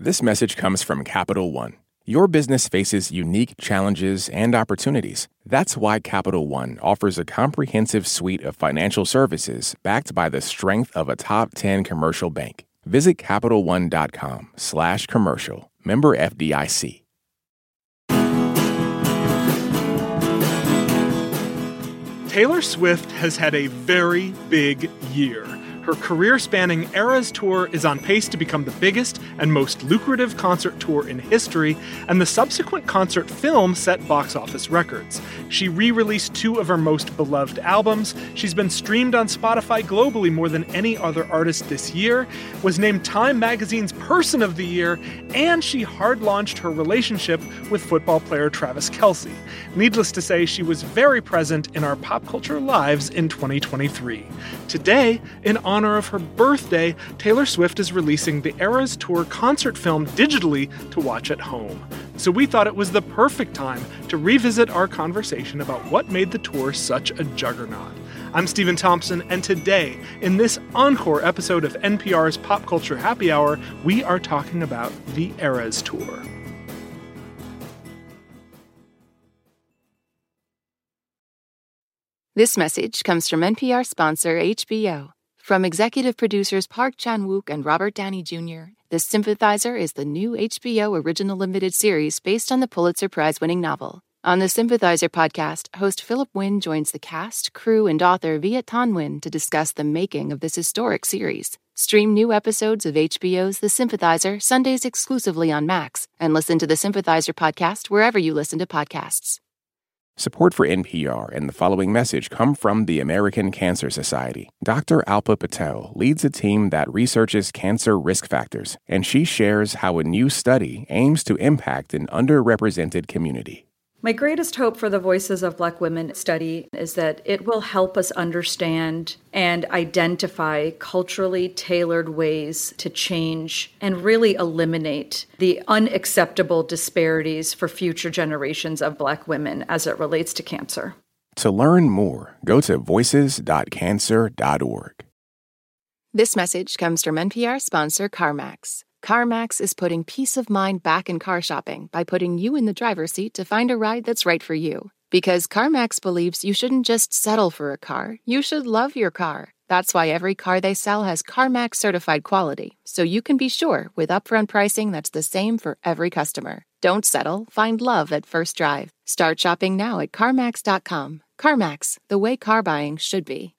This message comes from Capital One. Your business faces unique challenges and opportunities. That's why Capital One offers a comprehensive suite of financial services backed by the strength of a top 10 commercial bank. Visit CapitalOne.com/commercial. Member FDIC. Taylor Swift has had a very big year. Her career-spanning Eras Tour is on pace to become the biggest and most lucrative concert tour in history, and the subsequent concert film set box office records. She re-released 2 of her most beloved albums, she's been streamed on Spotify globally more than any other artist this year, was named Time Magazine's Person of the Year, and she hard-launched her relationship with football player Travis Kelce. Needless to say, she was very present in our pop culture lives in 2023. Today, in honor of her birthday, Taylor Swift is releasing the Eras Tour concert film digitally to watch at home. So we thought it was the perfect time to revisit our conversation about what made the tour such a juggernaut. I'm Stephen Thompson, and today, in this encore episode of NPR's Pop Culture Happy Hour, we are talking about the Eras Tour. This message comes from NPR sponsor HBO. From executive producers Park Chan-wook and Robert Downey Jr., The Sympathizer is the new HBO original limited series based on the Pulitzer Prize-winning novel. On the Sympathizer podcast, host Philip Wynn joins the cast, crew, and author Viet Thanh Nguyen to discuss the making of this historic series. Stream new episodes of HBO's The Sympathizer Sundays exclusively on Max, and listen to the Sympathizer podcast wherever you listen to podcasts. Support for NPR and the following message come from the American Cancer Society. Dr. Alpa Patel leads a team that researches cancer risk factors, and she shares how a new study aims to impact an underrepresented community. My greatest hope for the Voices of Black Women study is that it will help us understand and identify culturally tailored ways to change and really eliminate the unacceptable disparities for future generations of Black women as it relates to cancer. To learn more, go to voices.cancer.org. This message comes from NPR sponsor CarMax. CarMax is putting peace of mind back in car shopping by putting you in the driver's seat to find a ride that's right for you. Because CarMax believes you shouldn't just settle for a car, you should love your car. That's why every car they sell has CarMax certified quality, so you can be sure with upfront pricing that's the same for every customer. Don't settle, find love at first drive. Start shopping now at CarMax.com. CarMax, the way car buying should be.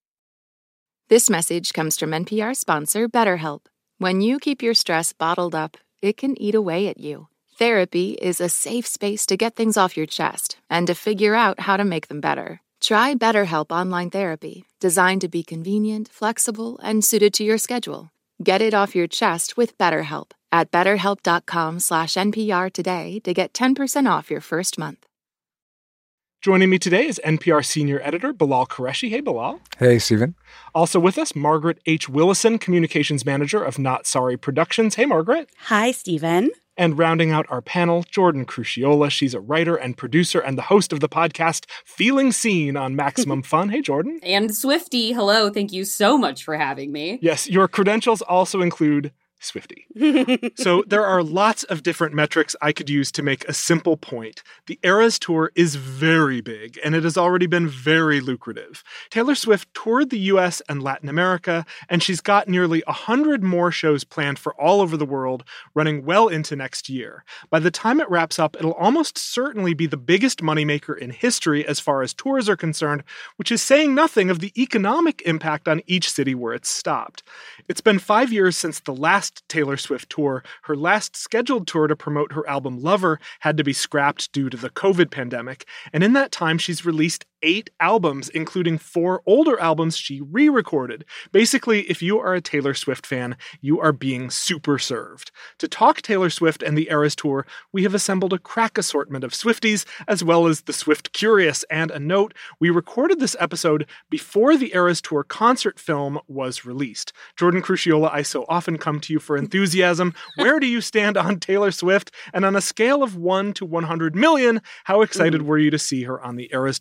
This message comes from NPR sponsor BetterHelp. When you keep your stress bottled up, it can eat away at you. Therapy is a safe space to get things off your chest and to figure out how to make them better. Try BetterHelp Online Therapy, designed to be convenient, flexible, and suited to your schedule. Get it off your chest with BetterHelp at BetterHelp.com/NPR today to get 10% off your first month. Joining me today is NPR senior editor Bilal Qureshi. Hey, Bilal. Hey, Stephen. Also with us, Margaret H. Willison, communications manager of Not Sorry Productions. Hey, Margaret. Hi, Stephen. And rounding out our panel, Jordan Crucchiola. She's a writer and producer and the host of the podcast Feeling Seen on Maximum Fun. Hey, Jordan. And Swiftie, hello. Thank you so much for having me. Yes, your credentials also include Swiftie. So there are lots of different metrics I could use to make a simple point. The Eras Tour is very big, and it has already been very lucrative. Taylor Swift toured the U.S. and Latin America, and she's got nearly 100 more shows planned for all over the world, running well into next year. By the time it wraps up, it'll almost certainly be the biggest moneymaker in history as far as tours are concerned, which is saying nothing of the economic impact on each city where it's stopped. It's been 5 years since the last Taylor Swift tour. Her last scheduled tour to promote her album Lover had to be scrapped due to the COVID pandemic, and in that time she's released 8 albums, including 4 older albums she re-recorded. Basically, if you are a Taylor Swift fan, you are being super served. To talk Taylor Swift and the Eras Tour, we have assembled a crack assortment of Swifties, as well as the Swift Curious. And a note, we recorded this episode before the Eras Tour concert film was released. Jordan Crucchiola, I so often come to you for enthusiasm. Where do you stand on Taylor Swift? And on a scale of 1 to 100 million, how excited were you to see her on the Eras Tour in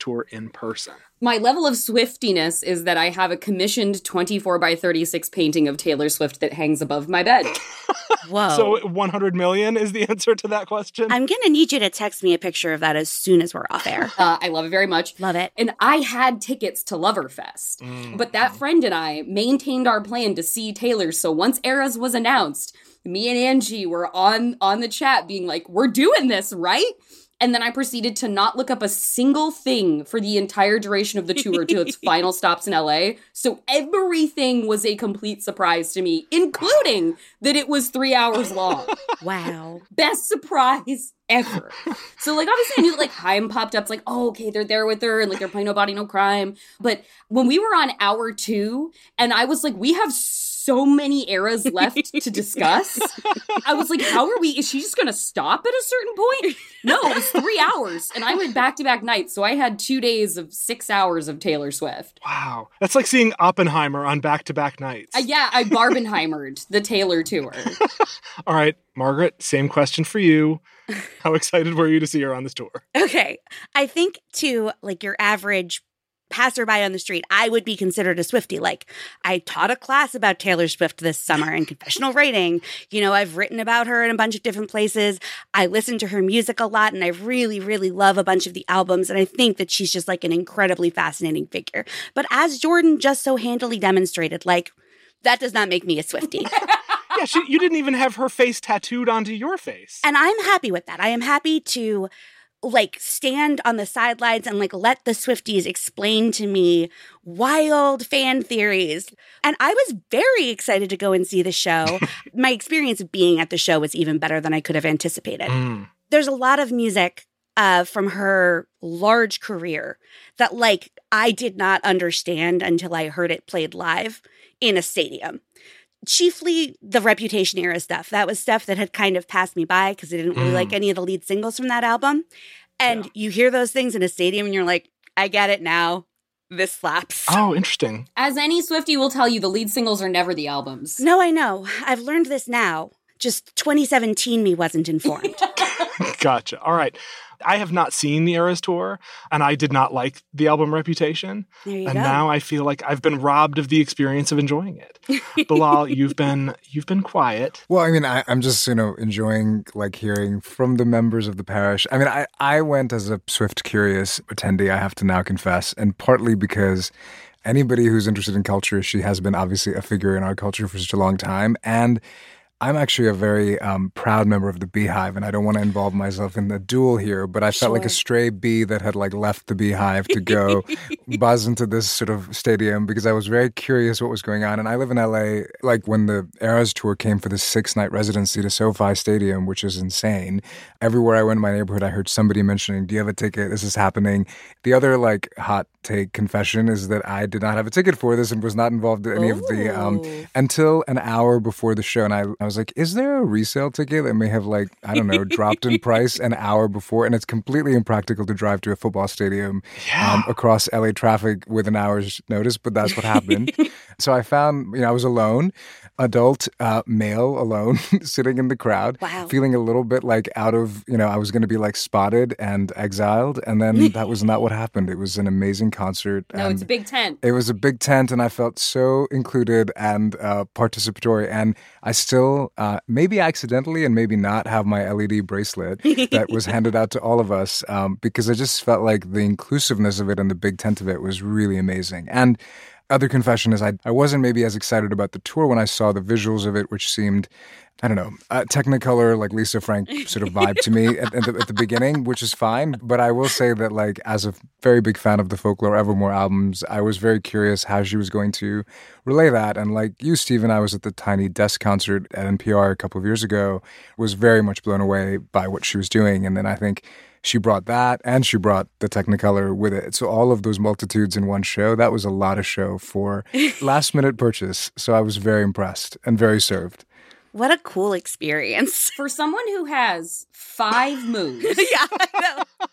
person. My level of Swiftiness is that I have a commissioned 24 by 36 painting of Taylor Swift that hangs above my bed. Whoa. So 100 million is the answer to that question? I'm going to need you to text me a picture of that as soon as we're off air. I love it very much. Love it. And I had tickets to Loverfest. But that friend and I maintained our plan to see Taylor. So once Eras was announced, me and Angie were on the chat being like, we're doing this, right? And then I proceeded to not look up a single thing for the entire duration of the tour till its final stops in LA. So everything was a complete surprise to me, including that it was 3 hours long. Wow. Best surprise ever. So, like, obviously I knew that, like, Haim popped up. It's like, oh, okay, they're there with her, and, like, they're playing No Body, No Crime. But when we were on hour 2, and I was like, we have so many eras left to discuss. I was like, is she just going to stop at a certain point? No, it was 3 hours. And I went back-to-back nights, so I had 2 days of 6 hours of Taylor Swift. Wow. That's like seeing Oppenheimer on back-to-back nights. Yeah, I Barbenheimered the Taylor tour. All right, Margaret, same question for you. How excited were you to see her on this tour? Okay. I think to like your average passerby on the street, I would be considered a Swiftie. Like, I taught a class about Taylor Swift this summer in confessional writing. You know, I've written about her in a bunch of different places. I listen to her music a lot, and I really, really love a bunch of the albums. And I think that she's just like an incredibly fascinating figure. But as Jordan just so handily demonstrated, like, that does not make me a Swiftie. Yeah, you didn't even have her face tattooed onto your face. And I'm happy with that. I am happy to like stand on the sidelines and like let the Swifties explain to me wild fan theories. And I was very excited to go and see the show. My experience of being at the show was even better than I could have anticipated. There's a lot of music from her large career that like I did not understand until I heard it played live in a stadium. Chiefly the Reputation era stuff. That was stuff that had kind of passed me by because I didn't really like any of the lead singles from that album. And you hear those things in a stadium and you're like, I get it now. This slaps. Oh, interesting. As any Swiftie will tell you, the lead singles are never the albums. No, I know. I've learned this now. Just 2017 me wasn't informed. Gotcha. All right. I have not seen the Eras tour, and I did not like the album Reputation. There you and go. now I feel like I've been robbed of the experience of enjoying it. Bilal, you've been quiet. Well, I mean, I'm just, enjoying like hearing from the members of the parish. I mean, I went as a Swift curious attendee, I have to now confess, and partly because anybody who's interested in culture, she has been obviously a figure in our culture for such a long time. And I'm actually a very proud member of the Beehive, and I don't want to involve myself in the duel here, but I felt like a stray bee that had like left the Beehive to go buzz into this sort of stadium because I was very curious what was going on. And I live in LA, like when the Eras tour came for the 6-night residency to SoFi Stadium, which is insane. Everywhere I went in my neighborhood, I heard somebody mentioning, do you have a ticket? This is happening. The other like hot take confession is that I did not have a ticket for this and was not involved in any of the, until an hour before the show. And I was like, is there a resale ticket that may have like, I don't know, dropped in price an hour before? And it's completely impractical to drive to a football stadium across LA traffic with an hour's notice, but that's what happened. So I found, I was alone, adult, male, alone, sitting in the crowd, feeling a little bit like out of, I was going to be like spotted and exiled. And then that was not what happened. It was an amazing concert. No, it's a big tent. It was a big tent, and I felt so included and participatory. And I still, maybe accidentally and maybe not, have my LED bracelet that was handed out to all of us because I just felt like the inclusiveness of it and the big tent of it was really amazing. And other confession is I wasn't maybe as excited about the tour when I saw the visuals of it, which seemed, I don't know, Technicolor, like Lisa Frank sort of vibe to me at the beginning, which is fine. But I will say that like as a very big fan of the Folklore Evermore albums, I was very curious how she was going to relay that. And like you, Stephen, I was at the Tiny Desk concert at NPR a couple of years ago, was very much blown away by what she was doing. And then I think she brought that and she brought the Technicolor with it. So all of those multitudes in one show, that was a lot of show for last minute purchase. So I was very impressed and very served. What a cool experience. For someone who has 5 moves. Yeah, I know.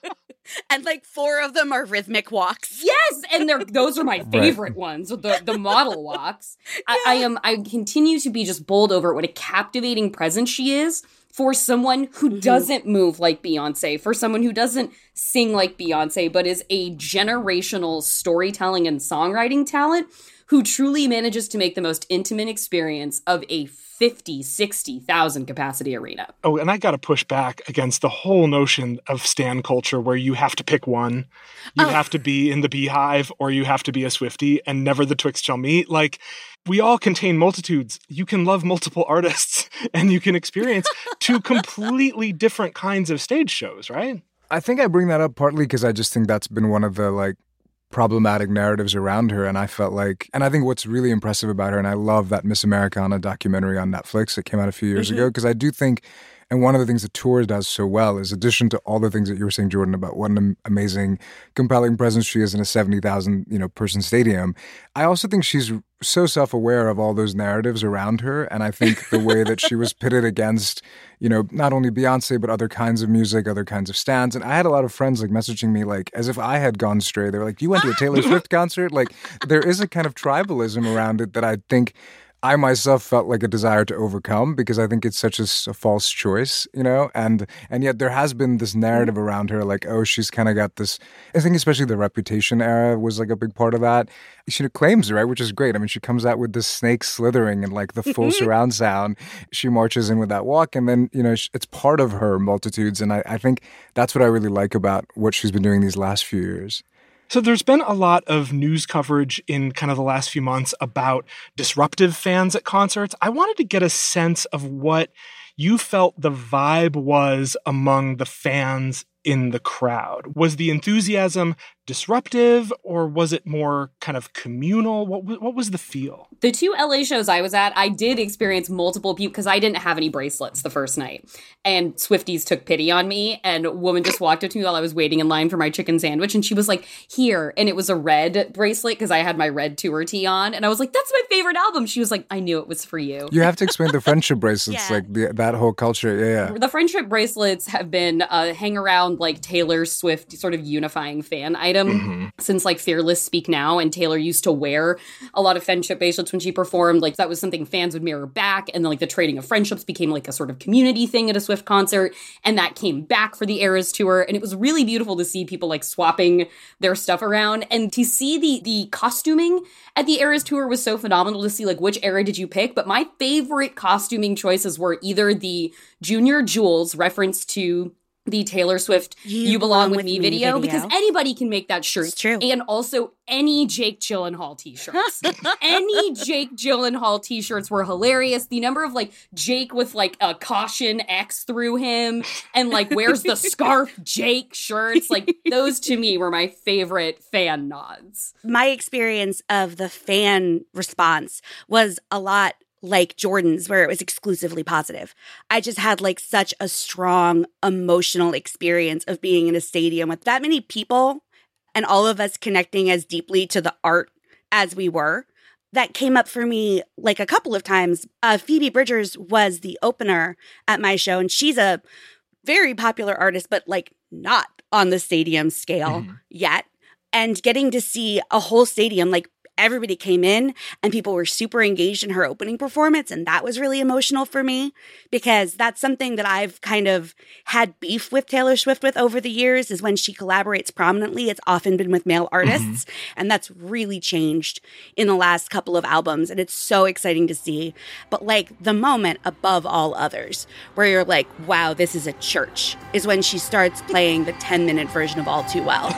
And like 4 of them are rhythmic walks. Yes, and those are my favorite ones, the model walks. I continue to be just bowled over what a captivating presence she is for someone who doesn't move like Beyonce, for someone who doesn't sing like Beyonce, but is a generational storytelling and songwriting talent who truly manages to make the most intimate experience of a 50, 60,000 capacity arena. Oh, and I got to push back against the whole notion of stan culture where you have to pick one. You have to be in the Beehive or you have to be a Swiftie and never the twixt shall meet. Like, we all contain multitudes. You can love multiple artists and you can experience 2 completely different kinds of stage shows, right? I think I bring that up partly because I just think that's been one of the, like, problematic narratives around her. And I felt like, and I think what's really impressive about her, and I love that Miss Americana documentary on Netflix that came out a few years ago, because I do think, and one of the things that Tour does so well is, in addition to all the things that you were saying, Jordan, about what an amazing, compelling presence she is in a 70,000, person stadium, I also think she's so self-aware of all those narratives around her. And I think the way that she was pitted against, not only Beyonce, but other kinds of music, other kinds of stands. And I had a lot of friends like messaging me like as if I had gone stray. They were like, you went to a Taylor Swift concert? Like, there is a kind of tribalism around it that I think I myself felt like a desire to overcome, because I think it's such a false choice, and yet there has been this narrative around her, like, oh, she's kind of got this, I think especially the Reputation era was like a big part of that. She claims it, right, which is great. I mean, she comes out with this snake slithering and like the full surround sound. She marches in with that walk, and then, it's part of her multitudes. And I think that's what I really like about what she's been doing these last few years. So there's been a lot of news coverage in kind of the last few months about disruptive fans at concerts. I wanted to get a sense of what you felt the vibe was among the fans in the crowd. Was the enthusiasm disruptive, or was it more kind of communal? What was the feel? The 2 LA shows I was at, I did experience multiple people because I didn't have any bracelets the first night. And Swifties took pity on me, and a woman just walked up to me while I was waiting in line for my chicken sandwich, and she was like, here. And it was a red bracelet because I had my red tour tee on. And I was like, that's my favorite album. She was like, I knew it was for you. You have to explain the friendship bracelets, like that whole culture. Yeah. The friendship bracelets have been hang around like Taylor Swift sort of unifying fan item since like Fearless Speak Now, and Taylor used to wear a lot of friendship bracelets when she performed. Like, that was something fans would mirror back, and then like the trading of friendships became like a sort of community thing at a Swift concert, and that came back for the Eras tour, and it was really beautiful to see people like swapping their stuff around, and to see the costuming at the Eras tour was so phenomenal to see like which era did you pick. But my favorite costuming choices were either the Junior Jules reference to the Taylor Swift You Belong With Me video, because anybody can make that shirt. It's true. And also any Jake Gyllenhaal t-shirts. Any Jake Gyllenhaal t-shirts were hilarious. The number of like Jake with like a caution X through him and like where's the scarf Jake shirts, like those to me were my favorite fan nods. My experience of the fan response was a lot like Jordan's, where it was exclusively positive. I just had like such a strong emotional experience of being in a stadium with that many people and all of us connecting as deeply to the art as we were. That came up for me like a couple of times. Phoebe Bridgers was the opener at my show, and she's a very popular artist, but like not on the stadium scale yet. And getting to see a whole stadium, like everybody came in and people were super engaged in her opening performance. And that was really emotional for me, because that's something that I've kind of had beef with Taylor Swift with over the years, is when she collaborates prominently, it's often been with male artists. And that's really changed in the last couple of albums. And it's so exciting to see. But like the moment above all others where you're like, wow, this is a church, is when she starts playing the 10-minute version of All Too Well.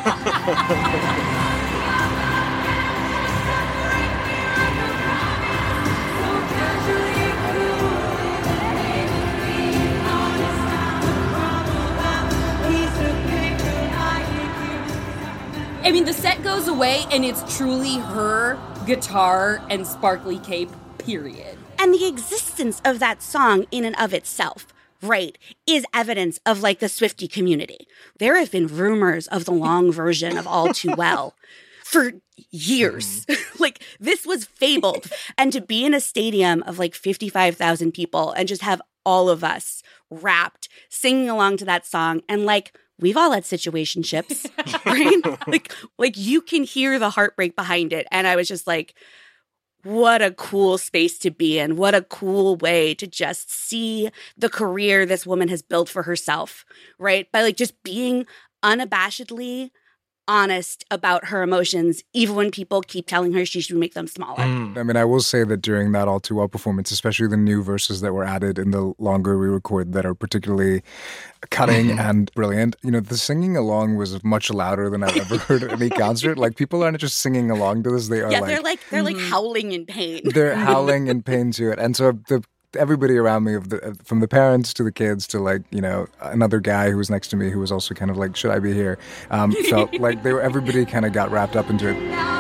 I mean, the set goes away, and it's truly her guitar and sparkly cape, period. And the existence of that song in and of itself, right, is evidence of like the Swiftie community. There have been rumors of the long version of All Too Well for years. Like, this was fabled. And to be in a stadium of like 55,000 people and just have all of us wrapped, singing along to that song and like we've all had situationships, right? like you can hear the heartbreak behind it. And I was just like, what a cool space to be in. What a cool way to just see the career this woman has built for herself, right? By like just being unabashedly honest about her emotions, even when people keep telling her she should make them smaller. I mean, I will say that during that All Too Well performance, especially the new verses that were added in the longer re-record that are particularly cutting and brilliant, you know, the singing along was much louder than I've ever heard at any concert. Like, people aren't just singing along to this, they are they're like howling in pain. They're howling in pain to it. And so everybody around me, from the parents to the kids to, like, you know, another guy who was next to me who was also kind of like, should I be here? Felt like everybody kind of got wrapped up into it.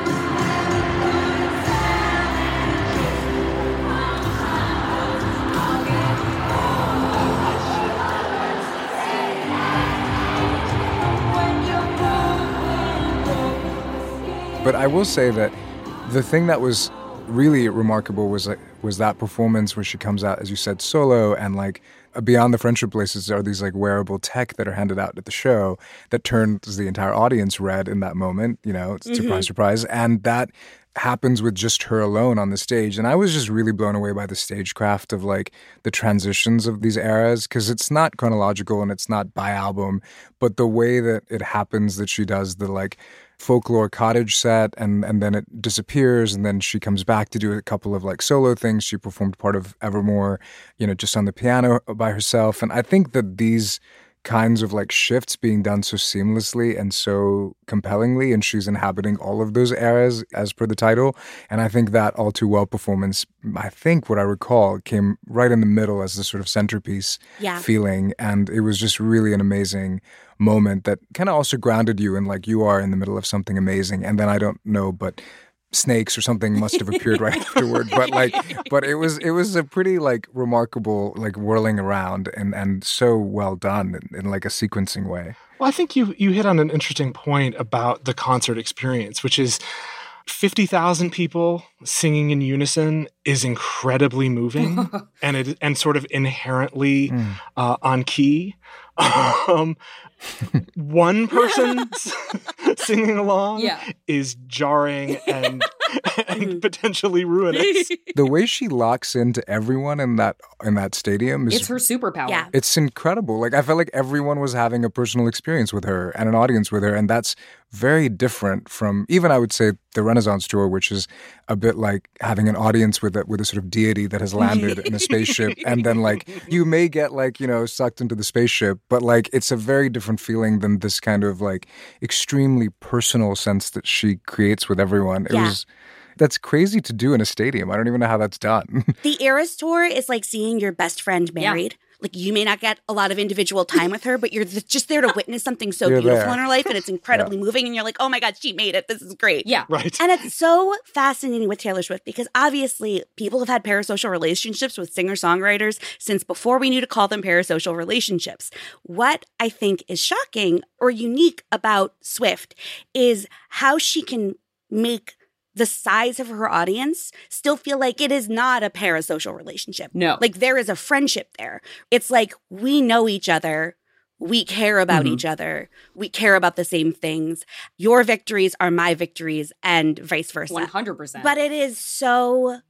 But I will say that the thing that was really remarkable was that performance where she comes out, as you said, solo, and like beyond the friendship bracelets are these like wearable tech that are handed out at the show that turns the entire audience red in that moment, you know, surprise, surprise. And that happens with just her alone on the stage. And I was just really blown away by the stagecraft of like the transitions of these eras, because it's not chronological and it's not by album, but the way that it happens, that she does the like folklore cottage set and then it disappears and then she comes back to do a couple of like solo things. She performed part of Evermore, you know, just on the piano by herself. And I think that these kinds of like shifts being done so seamlessly and so compellingly, and she's inhabiting all of those eras as per the title. And I think that All Too Well performance, I think what I recall, came right in the middle as the sort of centerpiece feeling. And it was just really an amazing moment that kind of also grounded you in like, you are in the middle of something amazing. And then I don't know, but snakes or something must have appeared right afterward. But it was a pretty like remarkable like whirling around and so well done in like a sequencing way. Well, I think you hit on an interesting point about the concert experience, which is 50,000 people singing in unison is incredibly moving and sort of inherently on key. One person singing along is jarring and potentially ruinous. The way she locks into everyone in that stadium is, it's her superpower. Yeah. It's incredible. Like, I felt like everyone was having a personal experience with her and an audience with her, and that's very different from even, I would say, the Renaissance tour, which is a bit like having an audience with a sort of deity that has landed in a spaceship, and then like you may get like, you know, sucked into the spaceship, but like it's a very different feeling than this kind of like extremely personal sense that she creates with everyone. That's crazy to do in a stadium. I don't even know how that's done. The Eras Tour is like seeing your best friend married. Yeah. Like, you may not get a lot of individual time with her, but you're just there to witness something so beautiful in her life, and it's incredibly moving, and you're like, oh my God, she made it. This is great. Yeah. Right. And it's so fascinating with Taylor Swift because obviously people have had parasocial relationships with singer-songwriters since before we knew to call them parasocial relationships. What I think is shocking or unique about Swift is how she can make the size of her audience still feel like it is not a parasocial relationship. No. Like, there is a friendship there. It's like, we know each other. We care about each other. We care about the same things. Your victories are my victories and vice versa. 100%. But it is so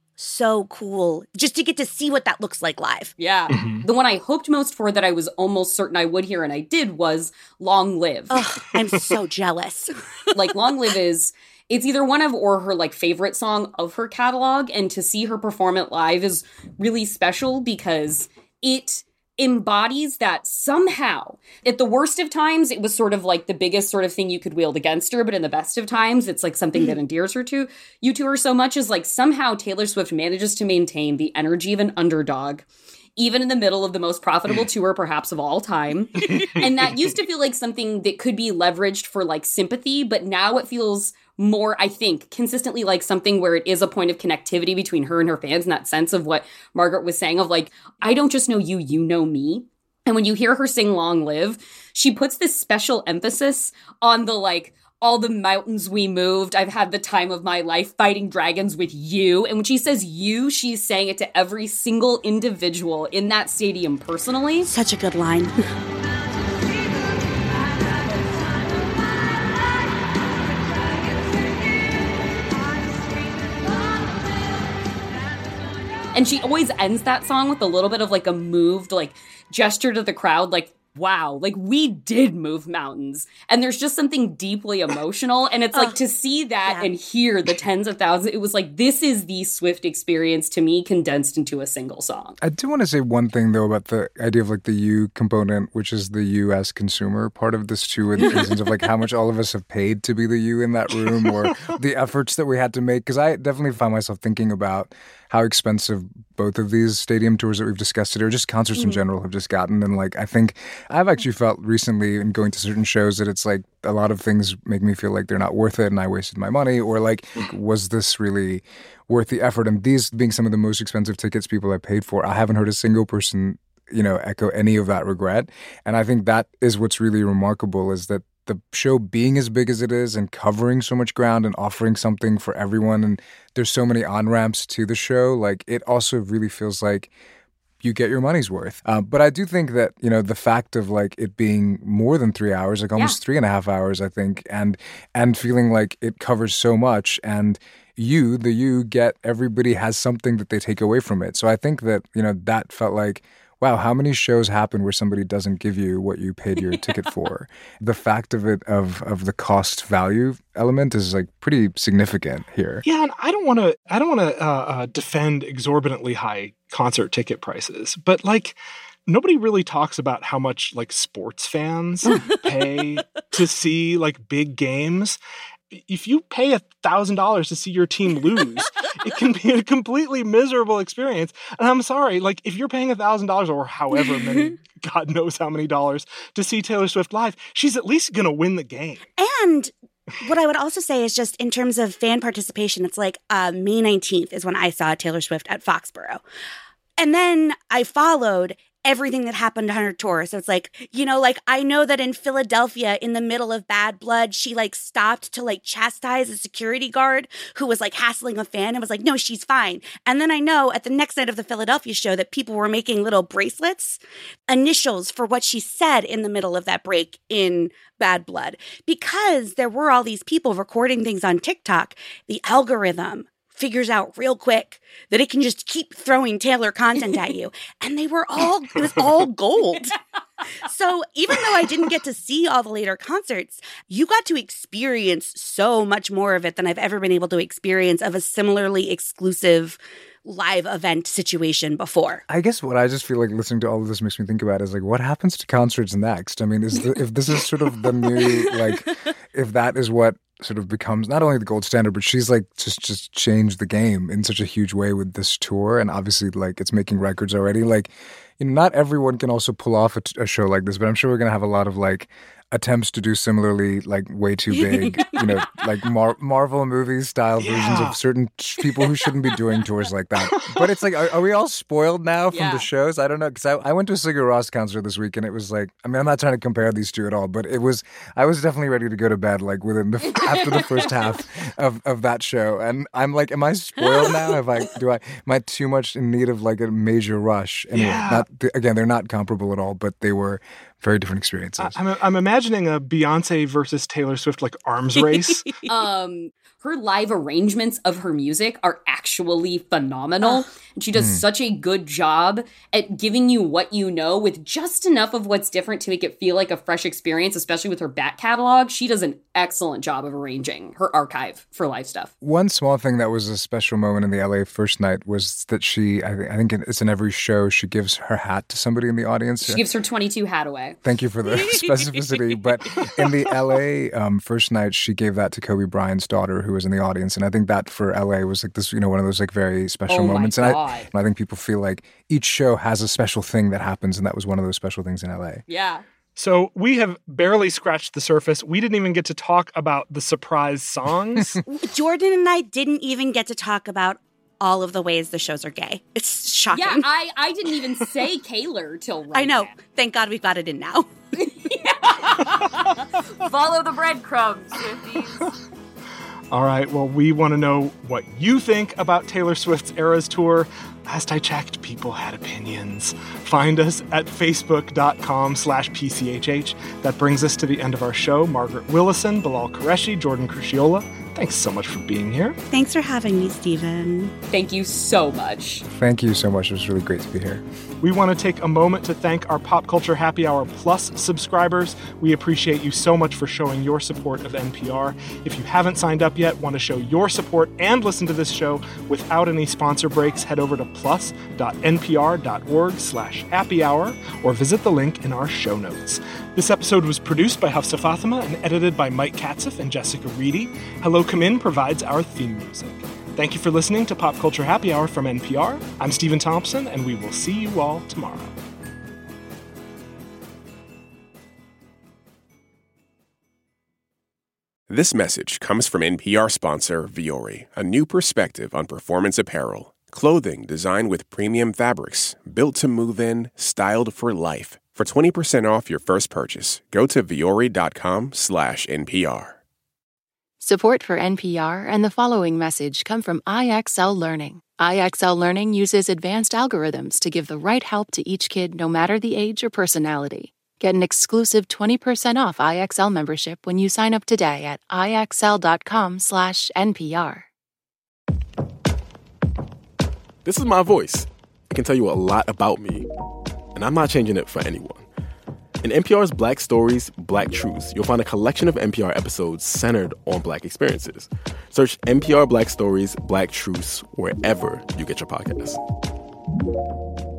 cool just to get to see what that looks like live. Yeah. The one I hoped most for that I was almost certain I would hear and I did was Long Live. Oh, I'm so jealous. Like, Long Live it's either one of or her like favorite song of her catalog, and to see her perform it live is really special because it embodies that somehow. At the worst of times, it was sort of like the biggest sort of thing you could wield against her, but in the best of times, it's like something that endears her to you to her so much, is like somehow Taylor Swift manages to maintain the energy of an underdog, even in the middle of the most profitable tour perhaps of all time. And that used to feel like something that could be leveraged for like sympathy, but now it feels more, I think, consistently like something where it is a point of connectivity between her and her fans, in that sense of what Margaret was saying of like, I don't just know you, you know me. And when you hear her sing Long Live, she puts this special emphasis on the like, all the mountains we moved, I've had the time of my life fighting dragons with you. And when she says you, she's saying it to every single individual in that stadium personally. Such a good line. And she always ends that song with a little bit of like a moved like gesture to the crowd, like, wow, like we did move mountains. And there's just something deeply emotional. And it's like to see that and hear the tens of thousands, it was like, this is the Swift experience to me condensed into a single song. I do want to say one thing though about the idea of like the you component, which is the you as consumer part of this too, in the sense of like how much all of us have paid to be the you in that room, or the efforts that we had to make. Because I definitely find myself thinking about how expensive both of these stadium tours that we've discussed today, or just concerts in general, have just gotten. And like, I think I've actually felt recently in going to certain shows that it's like a lot of things make me feel like they're not worth it and I wasted my money, or like was this really worth the effort? And these being some of the most expensive tickets people have paid for, I haven't heard a single person, echo any of that regret. And I think that is what's really remarkable, is that the show being as big as it is and covering so much ground and offering something for everyone, and there's so many on-ramps to the show, like it also really feels like you get your money's worth. But I do think that, the fact of like it being more than 3 hours, like almost 3.5 hours, I think, and feeling like it covers so much, and you get, everybody has something that they take away from it. So I think that, that felt like, wow, how many shows happen where somebody doesn't give you what you paid your ticket for? The fact of it, of the cost value element is like pretty significant here. Yeah, and I don't want to defend exorbitantly high concert ticket prices, but like nobody really talks about how much like sports fans pay to see like big games. If you pay $1,000 to see your team lose, it can be a completely miserable experience. And I'm sorry, like if you're paying $1,000 or however many, God knows how many dollars, to see Taylor Swift live, she's at least going to win the game. And what I would also say is just in terms of fan participation, it's like May 19th is when I saw Taylor Swift at Foxborough. And then I followed everything that happened on her tour. So it's like, I know that in Philadelphia, in the middle of Bad Blood, she like stopped to like chastise a security guard who was like hassling a fan and was like, no, she's fine. And then I know at the next night of the Philadelphia show that people were making little bracelets, initials for what she said in the middle of that break in Bad Blood. Because there were all these people recording things on TikTok, the algorithm figures out real quick that it can just keep throwing Taylor content at you. And it was all gold. So even though I didn't get to see all the later concerts, you got to experience so much more of it than I've ever been able to experience of a similarly exclusive live event situation before. I guess what I just feel like listening to all of this makes me think about is like, what happens to concerts next? I mean, if this is sort of the new, like, if that is what sort of becomes not only the gold standard, but she's like just changed the game in such a huge way with this tour. And obviously like it's making records already. Like, not everyone can also pull off a show like this, but I'm sure we're going to have a lot of like attempts to do similarly, like way too big, like Marvel movie style versions of certain people who shouldn't be doing tours like that. But it's like, are we all spoiled now from the shows? I don't know, because I went to a Sigur Rós concert this week, and it was like, I mean, I'm not trying to compare these two at all, but I was definitely ready to go to bed like after the first half of that show, and I'm like, am I spoiled now? Am I too much in need of like a major rush? Anyway, again, they're not comparable at all, but they were very different experiences. I'm imagining a Beyonce versus Taylor Swift like arms race. Her live arrangements of her music are actually phenomenal. And she does such a good job at giving you what you know with just enough of what's different to make it feel like a fresh experience, especially with her back catalog. She does an excellent job of arranging her archive for live stuff. One small thing that was a special moment in the LA first night was that I think it's in every show, she gives her hat to somebody in the audience. She gives her 22 hat away. Thank you for the specificity. But in the LA first night, she gave that to Kobe Bryant's daughter, who was in the audience. And I think that for LA was like this, one of those like very special moments. And I think people feel like each show has a special thing that happens. And that was one of those special things in LA. Yeah. So we have barely scratched the surface. We didn't even get to talk about the surprise songs. Jordan and I didn't even get to talk about all of the ways the shows are gay. It's shocking. Yeah, I didn't even say Kaylor till right I know. now. Thank God we've got it in now. Follow the breadcrumbs, Swifties. All right, well, we want to know what you think about Taylor Swift's Eras Tour. Last I checked, people had opinions. Find us at facebook.com/PCHH. That brings us to the end of our show. Margaret Willison, Bilal Qureshi, Jordan Crucchiola. thanks so much for being here. Thanks for having me, Stephen. Thank you so much. Thank you so much. It was really great to be here. We want to take a moment to thank our Pop Culture Happy Hour Plus subscribers. We appreciate you so much for showing your support of NPR. If you haven't signed up yet, want to show your support and listen to this show without any sponsor breaks, head over to plus.npr.org/happy hour or visit the link in our show notes. This episode was produced by Hafsa Fatima and edited by Mike Katzif and Jessica Reedy. Hello Come In provides our theme music. Thank you for listening to Pop Culture Happy Hour from NPR. I'm Stephen Thompson, and we will see you all tomorrow. This message comes from NPR sponsor Vuori, a new perspective on performance apparel. Clothing designed with premium fabrics, built to move in, styled for life. For 20% off your first purchase, go to vuori.com/NPR. Support for NPR and the following message come from IXL Learning. IXL Learning uses advanced algorithms to give the right help to each kid no matter the age or personality. Get an exclusive 20% off IXL membership when you sign up today at IXL.com/NPR. This is my voice. It can tell you a lot about me, and I'm not changing it for anyone. In NPR's Black Stories, Black Truths, you'll find a collection of NPR episodes centered on Black experiences. Search NPR Black Stories, Black Truths wherever you get your podcasts.